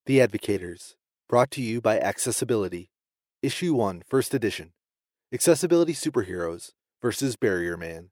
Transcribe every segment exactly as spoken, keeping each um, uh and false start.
The Advocators, brought to you by Accessibility. Issue one, First Edition. Accessibility Superheroes versus Barrier Man.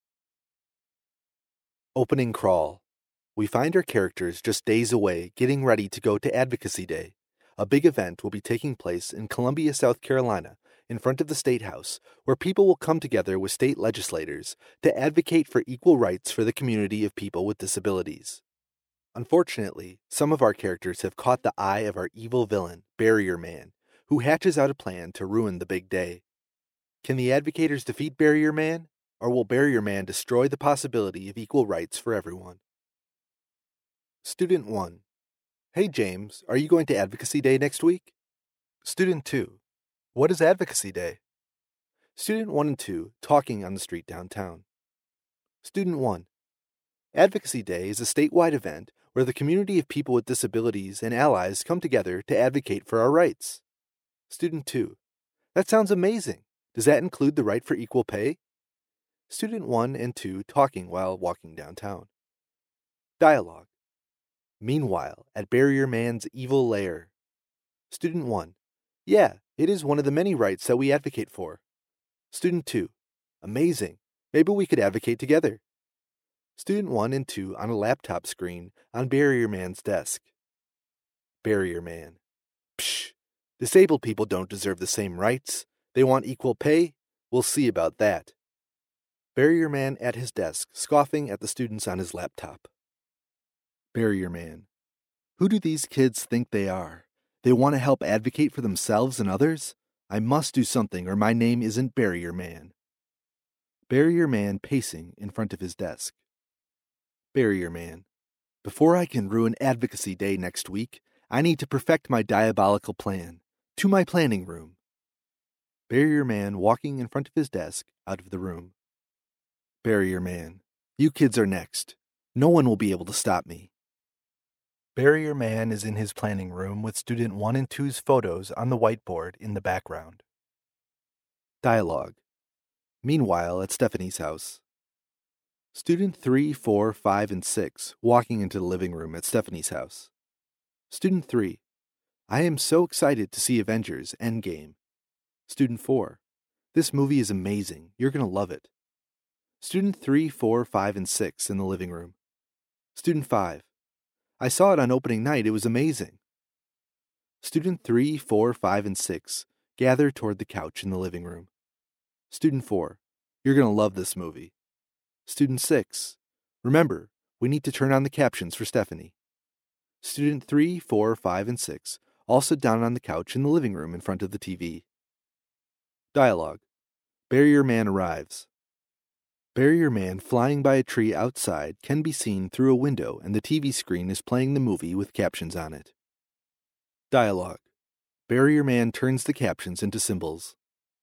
Opening Crawl. We find our characters just days away getting ready to go to Advocacy Day. A big event will be taking place in Columbia, South Carolina, in front of the State House, where people will come together with state legislators to advocate for equal rights for the community of people with disabilities. Unfortunately, some of our characters have caught the eye of our evil villain, Barrier Man, who hatches out a plan to ruin the big day. Can the Advocators defeat Barrier Man, or will Barrier Man destroy the possibility of equal rights for everyone? Student one. Hey James, are you going to Advocacy Day next week? Student two. What is Advocacy Day? Student one and two talking on the street downtown. Student one. Advocacy Day is a statewide event where the community of people with disabilities and allies come together to advocate for our rights. Student two. That sounds amazing. Does that include the right for equal pay? Student one and two talking while walking downtown. Dialogue. Meanwhile, at Barrier Man's evil lair. Student one. Yeah, it is one of the many rights that we advocate for. Student two. Amazing. Maybe we could advocate together. Student one and two on a laptop screen on Barrier Man's desk. Barrier Man. Psh! Disabled people don't deserve the same rights. They want equal pay? We'll see about that. Barrier Man at his desk, scoffing at the students on his laptop. Barrier Man. Who do these kids think they are? They want to help advocate for themselves and others? I must do something or my name isn't Barrier Man. Barrier Man pacing in front of his desk. Barrier Man. Before I can ruin Advocacy Day next week, I need to perfect my diabolical plan. To my planning room. Barrier Man walking in front of his desk, out of the room. Barrier Man. You kids are next. No one will be able to stop me. Barrier Man is in his planning room with student one and two's photos on the whiteboard in the background. Dialogue. Meanwhile, at Stephanie's house. Student three, four, five, and six walking into the living room at Stephanie's house. Student three. I am so excited to see Avengers Endgame. Student four. This movie is amazing. You're going to love it. Student three, four, five, and six in the living room. Student five. I saw it on opening night. It was amazing. Student three, four, five, and six gather toward the couch in the living room. Student four. You're going to love this movie. Student six. Remember, we need to turn on the captions for Stephanie. Student three, four, five, and six all sit down on the couch in the living room in front of the T V. Dialogue. Barrier Man arrives. Barrier Man flying by a tree outside can be seen through a window and the T V screen is playing the movie with captions on it. Dialogue. Barrier Man turns the captions into symbols.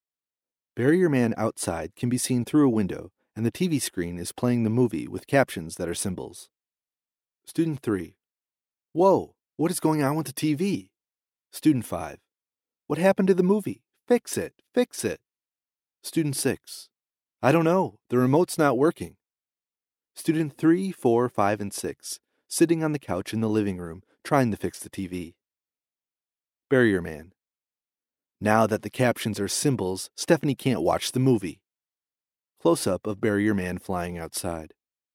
Barrier Man outside can be seen through a window and the T V screen is playing the movie with captions that are symbols. Student three. Whoa, what is going on with the T V? Student five. What happened to the movie? Fix it, fix it. Student six. I don't know, the remote's not working. Student three, four, five, and six, sitting on the couch in the living room, trying to fix the T V. Barrier Man. Now that the captions are symbols, Stephanie can't watch the movie. Close-up of Barrier Man flying outside.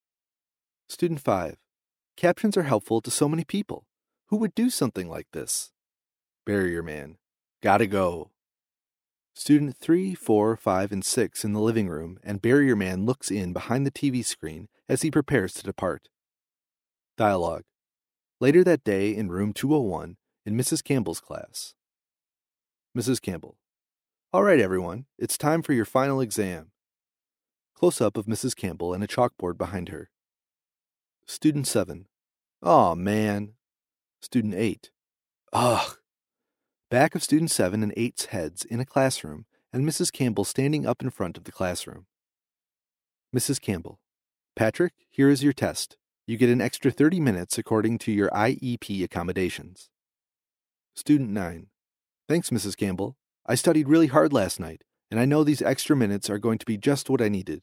Student five. Captions are helpful to so many people. Who would do something like this? Barrier Man. Gotta go. Student three, four, five, and six in the living room, and Barrier Man looks in behind the T V screen as he prepares to depart. Dialogue. Later that day in room two oh one, in Missus Campbell's class. Missus Campbell. All right, everyone, it's time for your final exam. Close-up of Missus Campbell and a chalkboard behind her. Student seven. Aw, man. Student eight. Ugh. Back of Student seven and eight's heads in a classroom, and Missus Campbell standing up in front of the classroom. Missus Campbell. Patrick, here is your test. You get an extra thirty minutes according to your I E P accommodations. Student nine. Thanks, Missus Campbell. I studied really hard last night, and I know these extra minutes are going to be just what I needed.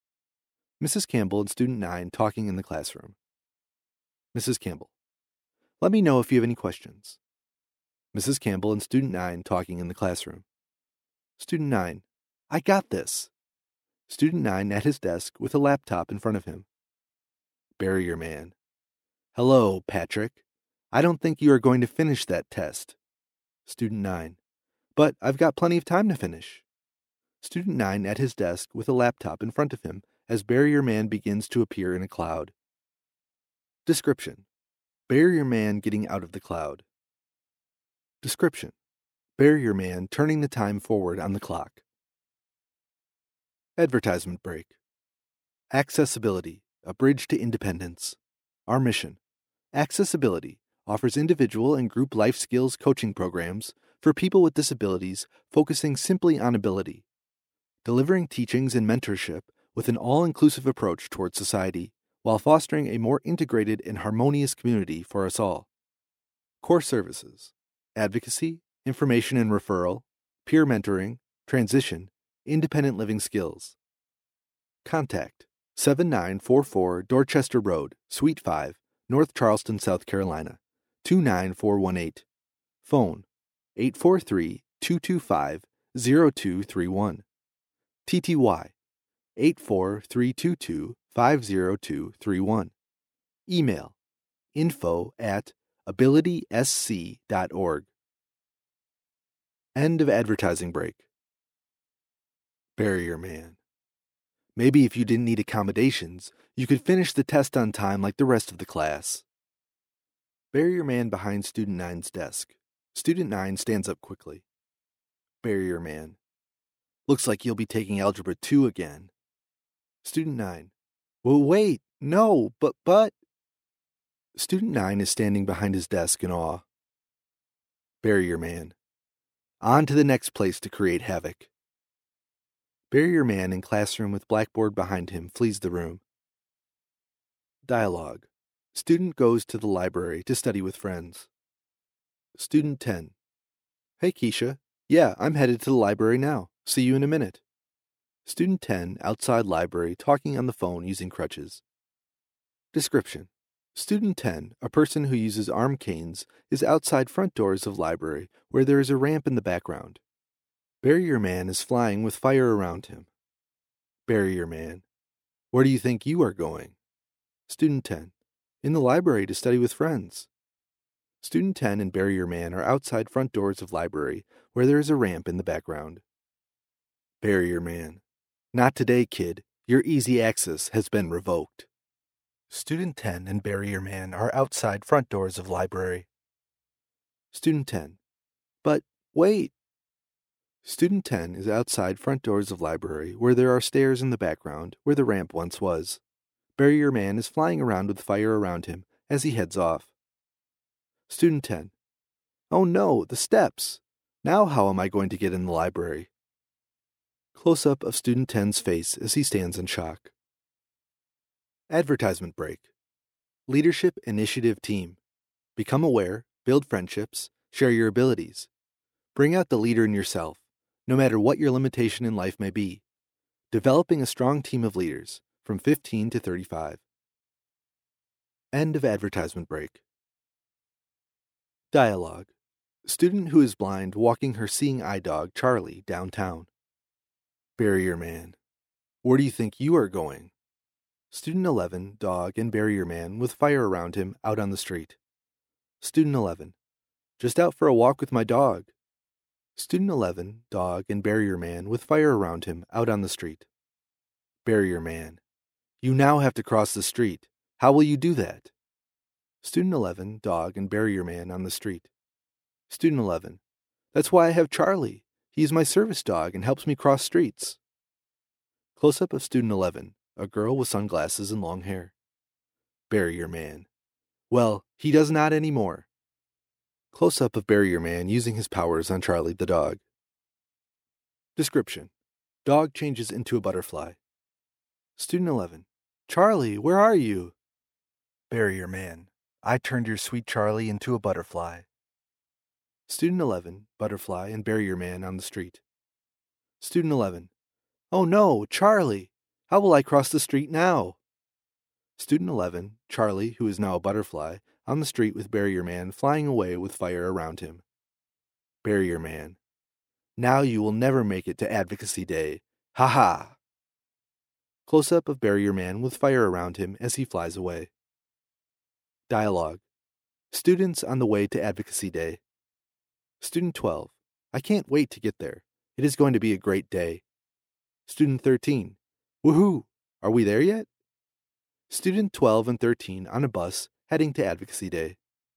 Missus Campbell and Student nine talking in the classroom. Missus Campbell. Let me know if you have any questions. Missus Campbell and Student nine talking in the classroom. Student nine, I got this. Student nine at his desk with a laptop in front of him. Barrier Man, hello, Patrick. I don't think you are going to finish that test. Student nine, but I've got plenty of time to finish. Student nine at his desk with a laptop in front of him as Barrier Man begins to appear in a cloud. Description: Barrier Man getting out of the cloud. Description: Barrier Man turning the time forward on the clock. Advertisement break. Accessibility, a bridge to independence. Our mission: Accessibility offers individual and group life skills coaching programs for people with disabilities focusing simply on ability, delivering teachings and mentorship with an all-inclusive approach towards society while fostering a more integrated and harmonious community for us all. Core services: advocacy, information and referral, peer mentoring, transition, independent living skills. Contact: seven nine four four Dorchester Road, Suite five, North Charleston, South Carolina, two nine four one eight. Phone: eight four three, two two five, zero two three one. T T Y: eight four three two two, five zero two three one. Email: info at ability s c dot org. End of advertising break. Barrier Man, maybe if you didn't need accommodations, you could finish the test on time like the rest of the class. Barrier Man behind Student nine's desk. Student nine stands up quickly. Barrier Man, looks like you'll be taking Algebra two again. Student nine, well, wait, no, but, but. Student nine is standing behind his desk in awe. Barrier Man, on to the next place to create havoc. Barrier Man in classroom with blackboard behind him flees the room. Dialogue. Student goes to the library to study with friends. Student ten. Hey, Keisha. Yeah, I'm headed to the library now. See you in a minute. Student ten, outside library, talking on the phone using crutches. Description: Student ten, a person who uses arm canes, is outside front doors of library where there is a ramp in the background. Barrier Man is flying with fire around him. Barrier Man, where do you think you are going? Student ten, in the library to study with friends. Student ten and Barrier Man are outside front doors of library where there is a ramp in the background. Barrier Man, not today, kid. Your easy access has been revoked. Student ten and Barrier Man are outside front doors of library. Student ten, but wait. Student ten is outside front doors of library where there are stairs in the background where the ramp once was. Barrier Man is flying around with fire around him as he heads off. Student ten, oh no, the steps. Now how am I going to get in the library? Close-up of Student ten's face as he stands in shock. Advertisement break. Leadership Initiative Team. Become aware, build friendships, share your abilities. Bring out the leader in yourself, no matter what your limitation in life may be. Developing a strong team of leaders, from fifteen to thirty-five. End of advertisement break. Dialogue. Student who is blind walking her seeing eye dog, Charlie, downtown. Barrier Man, where do you think you are going? Student eleven, dog, and Barrier Man with fire around him out on the street. Student eleven, just out for a walk with my dog. Student eleven, dog, and Barrier Man with fire around him out on the street. Barrier Man, you now have to cross the street. How will you do that? Student eleven, dog, and Barrier Man on the street. Student eleven, that's why I have Charlie. He is my service dog and helps me cross streets. Close-up of Student eleven, a girl with sunglasses and long hair. Barrier Man, well, he does not anymore. Close-up of Barrier Man using his powers on Charlie the dog. Description: Dog changes into a butterfly. Student eleven, Charlie, where are you? Barrier Man, I turned your sweet Charlie into a butterfly. Student eleven, butterfly, and Barrier Man on the street. Student eleven, oh no, Charlie! How will I cross the street now? Student eleven, Charlie, who is now a butterfly, On the street with Barrier Man flying away with fire around him. Barrier Man. Now you will never make it to Advocacy Day. Ha ha! Close-up of Barrier Man with fire around him as he flies away. Dialogue. Students on the way to Advocacy Day. Student twelve. I can't wait to get there. It is going to be a great day. Student thirteen. Woohoo! Are we there yet? Student twelve and thirteen on a bus heading to Advocacy Day.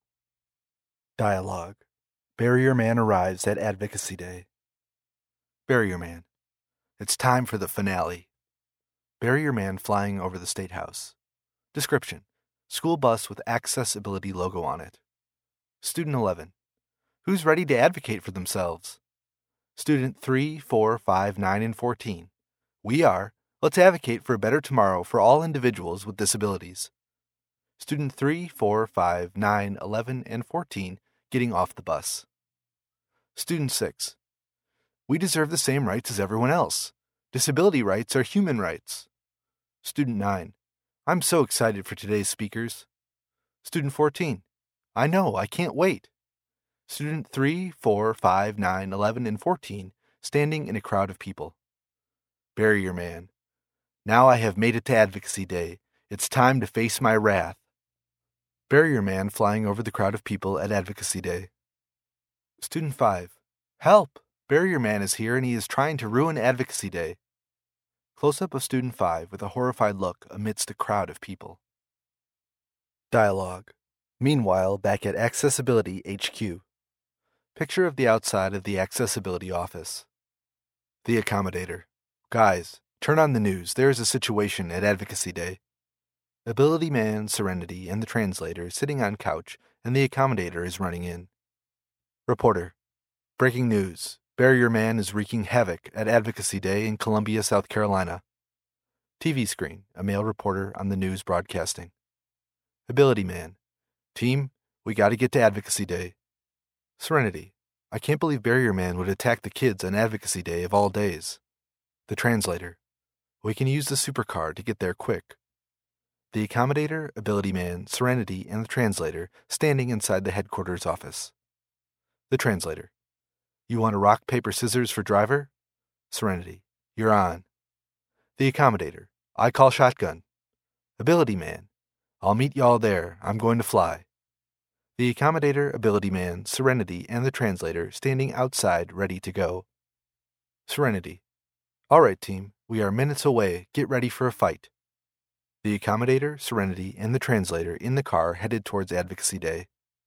Dialogue. Barrier Man arrives at Advocacy Day. Barrier Man. It's time for the finale. Barrier Man flying over the State House. Description. School bus with Accessibility logo on it. Student eleven. Who's ready to advocate for themselves? Student three, four, five, nine, and fourteen. We are. Let's advocate for a better tomorrow for all individuals with disabilities. Student three, four, five, nine, eleven, and fourteen getting off the bus. Student six. We deserve the same rights as everyone else. Disability rights are human rights. Student nine. I'm so excited for today's speakers. Student fourteen. I know, I can't wait. Student three, four, five, nine, eleven, and fourteen standing in a crowd of people. Barrier Man. Now I have made it to Advocacy Day. It's time to face my wrath. Barrier Man flying over the crowd of people at Advocacy Day. Student five. Help! Barrier Man is here and he is trying to ruin Advocacy Day. Close-up of Student five with a horrified look amidst a crowd of people. Dialogue. Meanwhile, back at Accessibility H Q. Picture of the outside of the Accessibility office. The Accommodator. Guys, turn on the news. There is a situation at Advocacy Day. Ability Man, Serenity, and the translator sitting on couch, and the Accommodator is running in. Reporter. Breaking news. Barrier Man is wreaking havoc at Advocacy Day in Columbia, South Carolina. T V screen. A male reporter on the news broadcasting. Ability Man. Team, we gotta get to Advocacy Day. Serenity. I can't believe Barrier Man would attack the kids on Advocacy Day of all days. The translator. We can use the supercar to get there quick. The Accommodator, Ability Man, Serenity, and the translator standing inside the headquarters office. The translator. You want a rock, paper, scissors for driver? Serenity. You're on. The Accommodator. I call shotgun. Ability Man. I'll meet y'all there. I'm going to fly. The Accommodator, Ability Man, Serenity, and the translator standing outside ready to go. Serenity. All right, team. We are minutes away. Get ready for a fight. The Accommodator, Serenity, and the translator in the car headed towards Advocacy Day.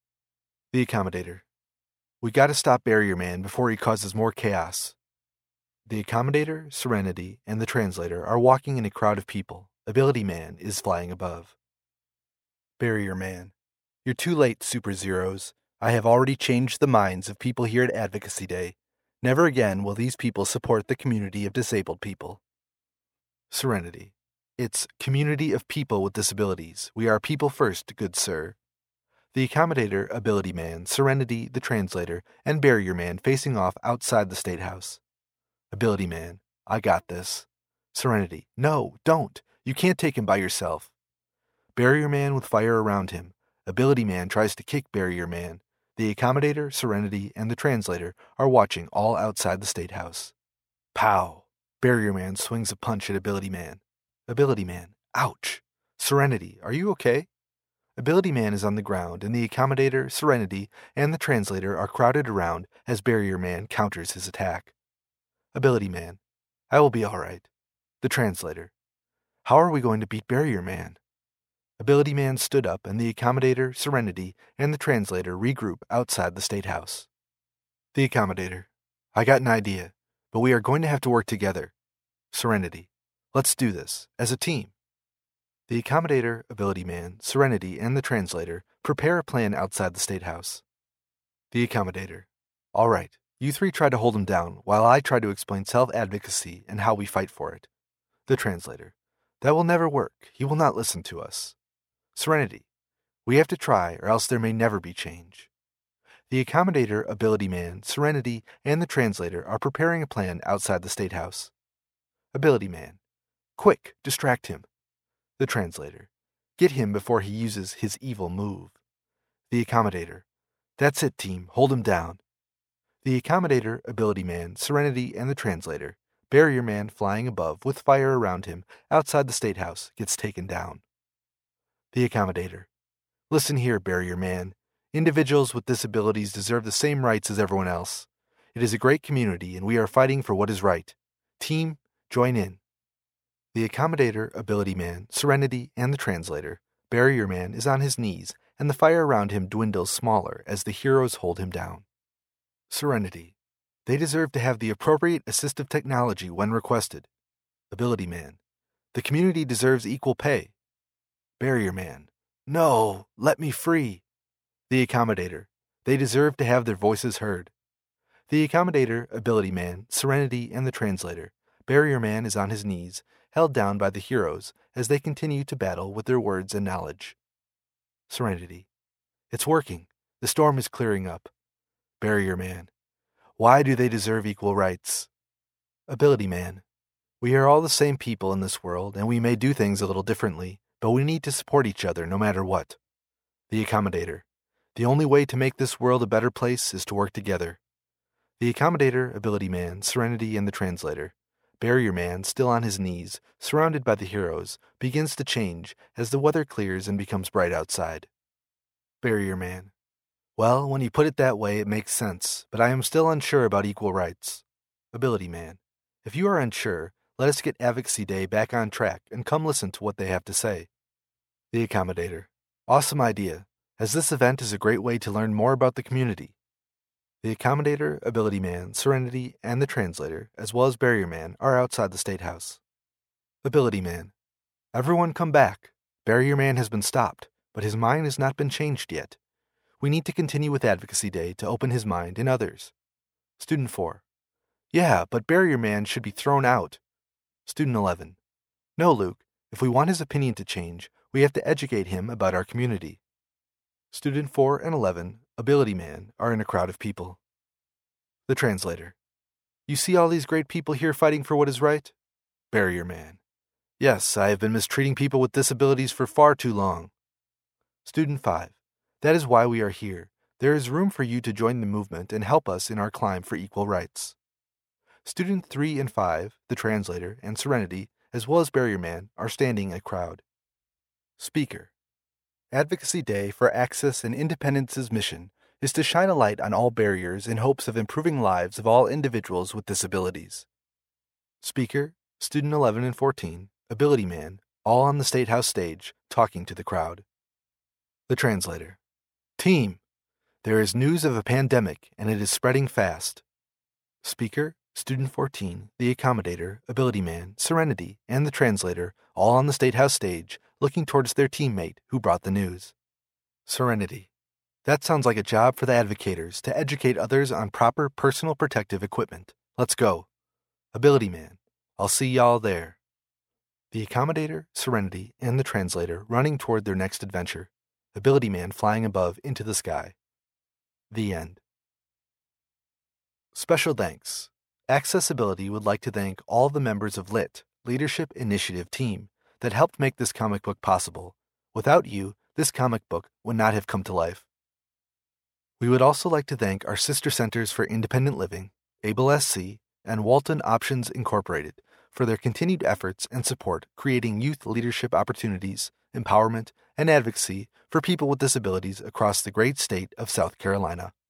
The Accommodator. We gotta stop Barrier Man before he causes more chaos. The Accommodator, Serenity, and the translator are walking in a crowd of people. Ability Man is flying above. Barrier Man. You're too late, Super Zeros. I have already changed the minds of people here at Advocacy Day. Never again will these people support the community of disabled people. Serenity. It's community of people with disabilities. We are people first, good sir. The Accommodator, Ability Man, Serenity, the translator, and Barrier Man facing off outside the State House. Ability Man. I got this. Serenity. No, don't. You can't take him by yourself. Barrier Man with fire around him. Ability Man tries to kick Barrier Man. The Accommodator, Serenity, and the translator are watching all outside the State House. Pow! Barrier Man swings a punch at Ability Man. Ability Man. Ouch! Serenity, are you okay? Ability Man is on the ground, and the Accommodator, Serenity, and the translator are crowded around as Barrier Man counters his attack. Ability Man. I will be all right. The translator. How are we going to beat Barrier Man? Ability Man stood up, and the Accommodator, Serenity, and the translator regroup outside the State House. The Accommodator. I got an idea, but we are going to have to work together. Serenity. Let's do this, as a team. The Accommodator, Ability Man, Serenity, and the translator prepare a plan outside the State House. The Accommodator. All right, you three try to hold him down while I try to explain self-advocacy and how we fight for it. The translator. That will never work. He will not listen to us. Serenity. We have to try or else there may never be change. The Accommodator, Ability Man, Serenity, and the translator are preparing a plan outside the State House. Ability Man. Quick, distract him. The translator. Get him before he uses his evil move. The Accommodator. That's it, team. Hold him down. The Accommodator, Ability Man, Serenity, and the Translator, Barrier Man flying above with fire around him outside the State House, gets taken down. The Accommodator. Listen here, Barrier Man. Individuals with disabilities deserve the same rights as everyone else. It is a great community, and we are fighting for what is right. Team, join in. The Accommodator, Ability Man, Serenity, and the Translator, Barrier Man is on his knees, and the fire around him dwindles smaller as the heroes hold him down. Serenity. They deserve to have the appropriate assistive technology when requested. Ability Man. The community deserves equal pay. Barrier Man. No, let me free. The Accommodator. They deserve to have their voices heard. The Accommodator, Ability Man, Serenity, and the Translator, Barrier Man is on his knees, held down by the heroes as they continue to battle with their words and knowledge. Serenity. It's working. The storm is clearing up. Barrier Man. Why do they deserve equal rights? Ability Man. We are all the same people in this world, and we may do things a little differently, but we need to support each other no matter what. The Accommodator. The only way to make this world a better place is to work together. The Accommodator, Ability Man, Serenity, and the Translator, Barrier Man, still on his knees, surrounded by the heroes, begins to change as the weather clears and becomes bright outside. Barrier Man. Well, when you put it that way, it makes sense, but I am still unsure about equal rights. Ability Man. If you are unsure, let us get Advocacy Day back on track and come listen to what they have to say. The Accommodator. Awesome idea, as this event is a great way to learn more about the community. The Accommodator, Ability Man, Serenity, and the Translator, as well as Barrier Man, are outside the State House. Ability Man. Everyone come back. Barrier Man has been stopped, but his mind has not been changed yet. We need to continue with Advocacy Day to open his mind in others. Student four. Yeah, but Barrier Man should be thrown out. Student eleven. No, Luke. If we want his opinion to change, we have to educate him about our community. Student four and eleven, Ability Man, are in a crowd of people. The Translator. You see all these great people here fighting for what is right? Barrier Man. Yes, I have been mistreating people with disabilities for far too long. Student five. That is why we are here. There is room for you to join the movement and help us in our climb for equal rights. Student three and five, the Translator, and Serenity, as well as Barrier Man, are standing a crowd. Speaker. Advocacy Day for Access and Independence's mission is to shine a light on all barriers in hopes of improving lives of all individuals with disabilities. Speaker, Student eleven and fourteen, Ability Man, all on the State House stage, talking to the crowd. The Translator. Team, there is news of a pandemic and it is spreading fast. Speaker, Student fourteen, the Accommodator, Ability Man, Serenity, and the Translator, all on the State House stage, looking towards their teammate who brought the news. Serenity. That sounds like a job for the advocators to educate others on proper personal protective equipment. Let's go. Ability Man. I'll see y'all there. The Accommodator, Serenity, and the Translator running toward their next adventure. Ability Man flying above into the sky. The end. Special thanks. Accessibility would like to thank all the members of L I T, Leadership Initiative Team, that helped make this comic book possible. Without you, this comic book would not have come to life. We would also like to thank our sister centers for independent living, Able S C, and Walton Options Incorporated for their continued efforts and support creating youth leadership opportunities, empowerment, and advocacy for people with disabilities across the great state of South Carolina.